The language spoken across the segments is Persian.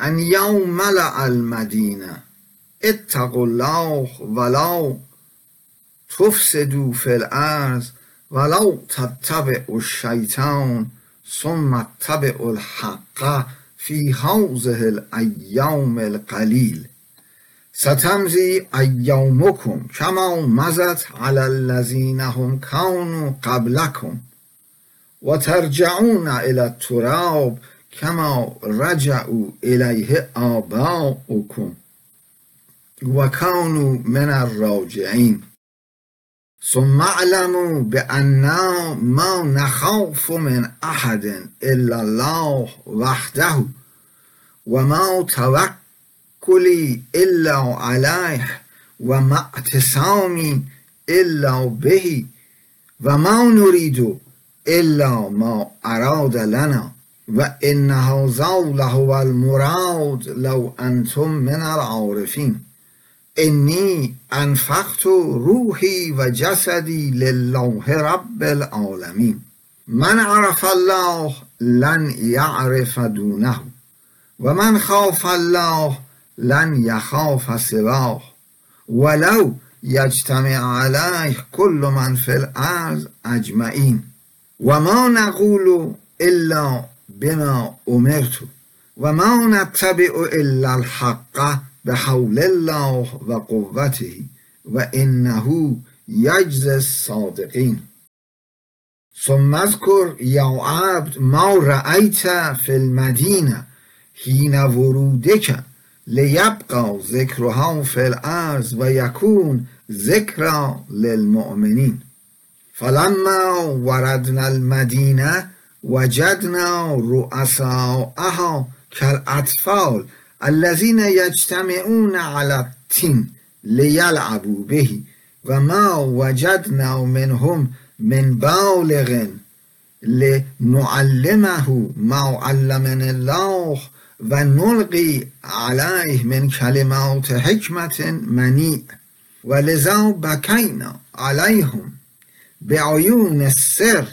ان یوم ملأ المدینه اتقوا الله ولا تفسدوا فی الارض ولا تتبعوا الشیطان ثم اتبعوا الحق فی هذه الایام القلیل ستمضی ایامکم کما مضت علی الذین هم کانوا قبلکم و ترجعون الی التراب کما رجعوا الیه آباؤکم و کانوا من الراجعین ثم اعلموا بأننا ما نخاف من احد الا الله وحده و ما توکلی الا علیه و ما اعتصامی الا به و ما نرید الا ما اراد لنا و ان هذا لهو المراد لو انتم من العارفین انی انفقت روحی و جسدی لله رب العالمین من عرف الله لن یعرف دونه و من خاف الله لن یخاف سواه ولو یجتمع علیه کل من فی الارض اجمعین و ما نقول الا بما امرت و ما نتبع الا الحق بحول الله و قوته و انه یجزی الصادقین ثم اذکر یا عبد ما رأیت فی المدینه حین ورودک لیبقى ذکرها فی الارض و یکون ذکرى للمؤمنین فلما وردنا المدینه وجدنا رؤساءها كالاطفال الذين يجتمعون على التين ليلعبوا به وما وجدنا منهم من بالغ لنعلمه ما علمنا الله ونلقي عليه من كلمات حكمة منيع ولذا بكينا عليهم بعيون السر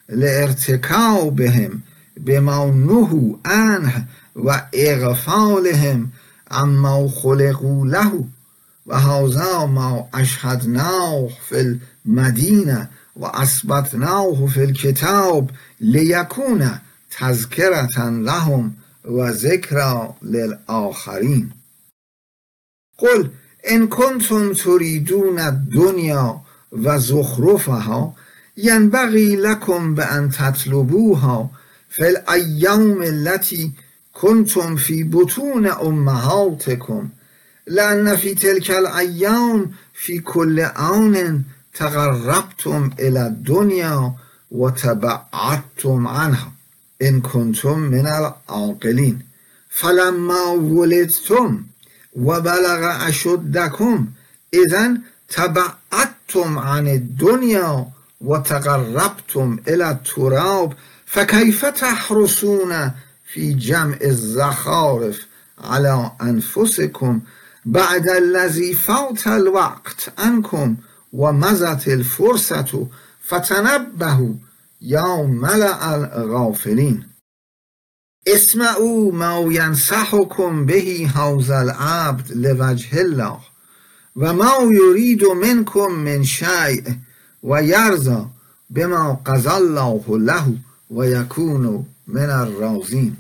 لارتكابهم بما نهوا عنه و اغفالهم عما خلقوا له و هذا ما اشهدناه فی المدینه و اثبتناه فی الکتاب لیکون تذکرة لهم و ذکری للآخرین قل ان کنتم تریدون الدنیا و زخرفها ینبغی لکم بان تطلبوها فی الایام التي کنتم فی بطون امهاتکم لأن فی تلک الایام فی کل آن تقربتم الی الدنیا و تبعدتم عنها ان کنتم من العاقلین فلما ولدتم و بلغ اشدکم اذن تبعدتم عن الدنیا و تقربتم الی التراب فکیف تحرسون فی جمع الزخارف على انفسکم بعد الذی فات الوقت عنکم و مضت الفرصة فتنبهوا یا ملأ الغافلین اسمعوا ما ینصحکم به هذا العبد لوجه الله و ما یرید منکم من شیء و یرضی بما قضى الله له و یکون من الراضین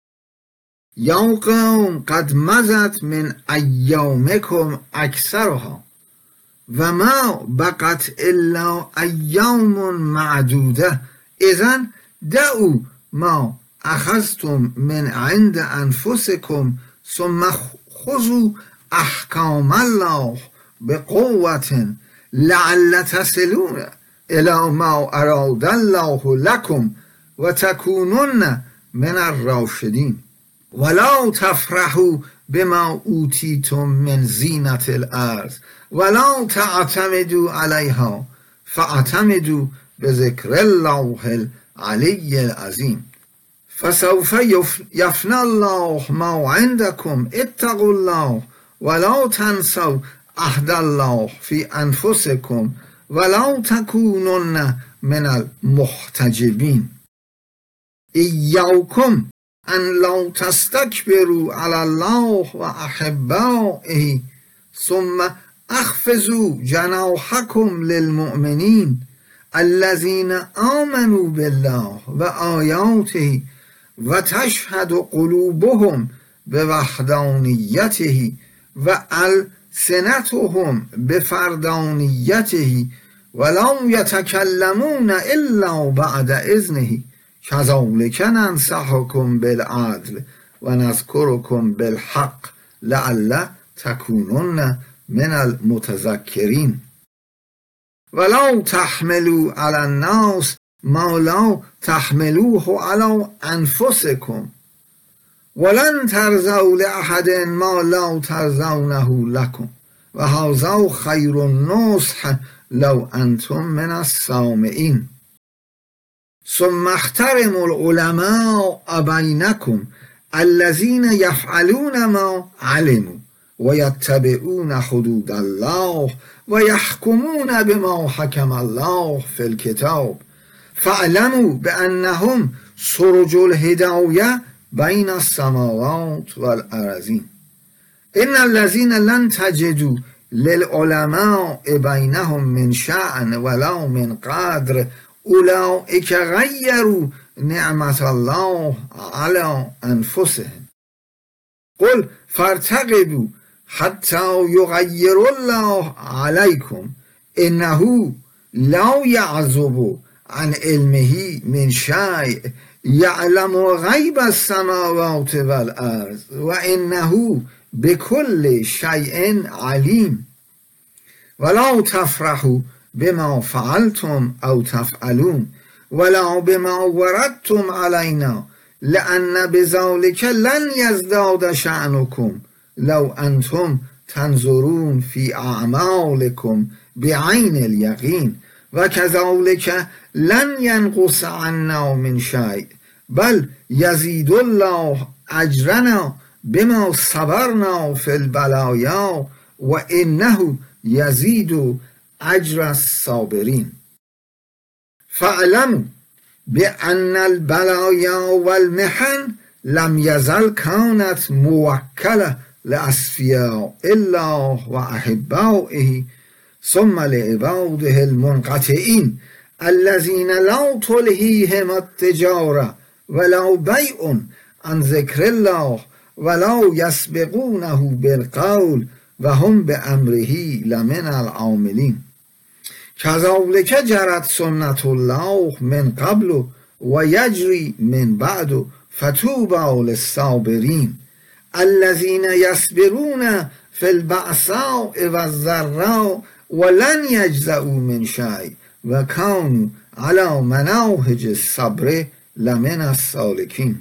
یا قوم قد مضت من ایامکم اکثرها و ما بقت الا ایام معدوده اذن دعوا ما اخذتم من عند انفسکم ثم خذوا احکام الله بقوة لعل تصلون الى ما اراد الله لكم و تکونن من الراشدین ولا تفرحوا بما اوتیتم من زینة الارض ولا تعتمدوا علیها فاعتمدوا بذکر الله العلی العظیم فسوف یفنی الله ما عندکم اتقوا الله ولا تنسوا عهد الله فی انفسکم ولا تکونن من المحتجبین ایاکم ان لا تستكبروا على الله و احبائه ثم اخفضوا جناحكم للمؤمنین الذين آمنوا بالله و آیاته و تشهد قلوبهم بوحدانیته و السنتهم بفردانیته ولا یتکلمون الا بعد اذنه کذلک ننصحکم بالعدل و نذکرکم بالحق لعل تکونن من المتذکرین ولا تحملوا على الناس ما لا تحملوه على انفسكم ولن ترضوا لأحد ما لا ترضونه لكم و هذا خیر النصح لو انتم من السامعین ثم احترموا العلماء بینکم الذين يفعلون ما علموا ويتبعون حدود الله ويحكمون بما حكم الله في الكتاب فاعلموا بأنهم سرج الهداية بين السماوات والأرضين إن الذين لن تجدوا للعلماء بينهم من شأن ولا من قدر أولئك غيروا نعمة الله على أنفسهم قل فارتقبوا حتى يغير الله عليكم إنه لا يعزب عن علمه من شيء يعلم غيب السماوات والأرض وإنه بكل شيء عليم ولا تفرحوا بما فعلتم أو تفعلون ولا بما وردتم علينا لأن بذلك لن يزداد شأنكم لو أنتم تنظرون في أعمالكم بعين اليقين وكذلك لن ينقص عنا من شيء بل يزيد الله أجرنا بما صبرنا في البلايا وإنه يزيد أجر الصابرين فاعلموا بأن البلايا والمحن لم يزل كانت موكلة لأصفياء الله وأحبائه ثم لعباده المنقطعين الذين لا تلهيهم التجارة ولا بيع عن ذكر الله ولا يسبقونه بالقول وهم بأمره لمن العاملين كذلك جرت سنة الله من قبل ويجري من بعد فطوبى للصابرين الذين يصبرون في البأساء والضراء ولن يجزعوا من شيء وكانوا على مناهج الصبر لمن السالكين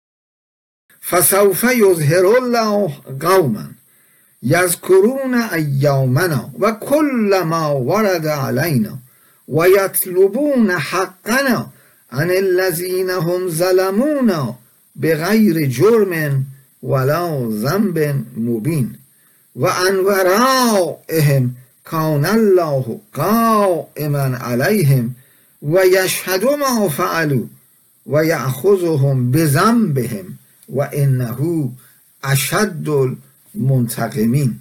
فسوف يظهر الله قوما يذكرون أيامنا وكل ما ورد علينا ويطلبون حقنا عن الذين هم ظلمونا بغير جرم ولا ذنب مبين وعن ورائهم كان الله قائما عليهم ويشهد ما فعلوا ويأخذهم بذنبهم وإنه أشد المنتقمين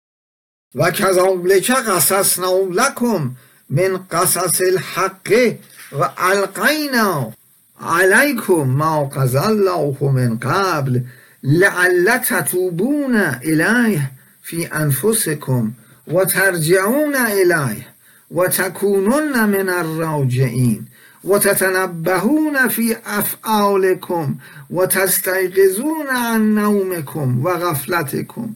وكذلك قصصنا لكم من قصص الحق وألقينا عليكم ما قضى الله من قبل لعل تتوبون إليه في أنفسكم وترجعون إليه وتكونون من الراجعين وتتنبهون في أفعالكم وتستيقظون عن نومكم وغفلتكم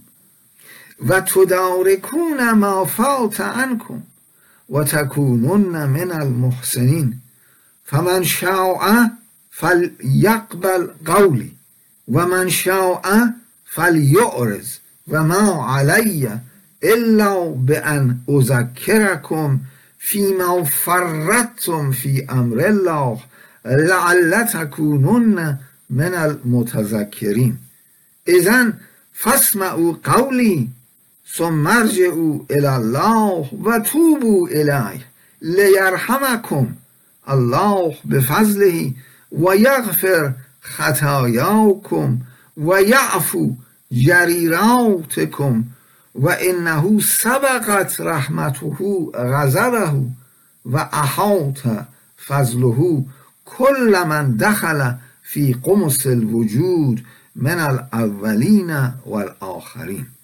وتداركون ما فات عنكم وتكونون من المحسنين فمن شاء فليقبل قولي ومن شاء فليعرض وما علي إلا بأن أذكركم فيما فرطتم في أمر الله لعل تكونون من المتذكرين إذن فاسمعوا قولي ثم ارجعوا إلى الله وتوبوا إليه ليرحمكم الله بفضله ويغفر خطایاکم و یعفو جریراتکم و انه سبقت رحمته غضبه و احاط فضله کل من دخل فی قمص الوجود من الاولین والآخرین.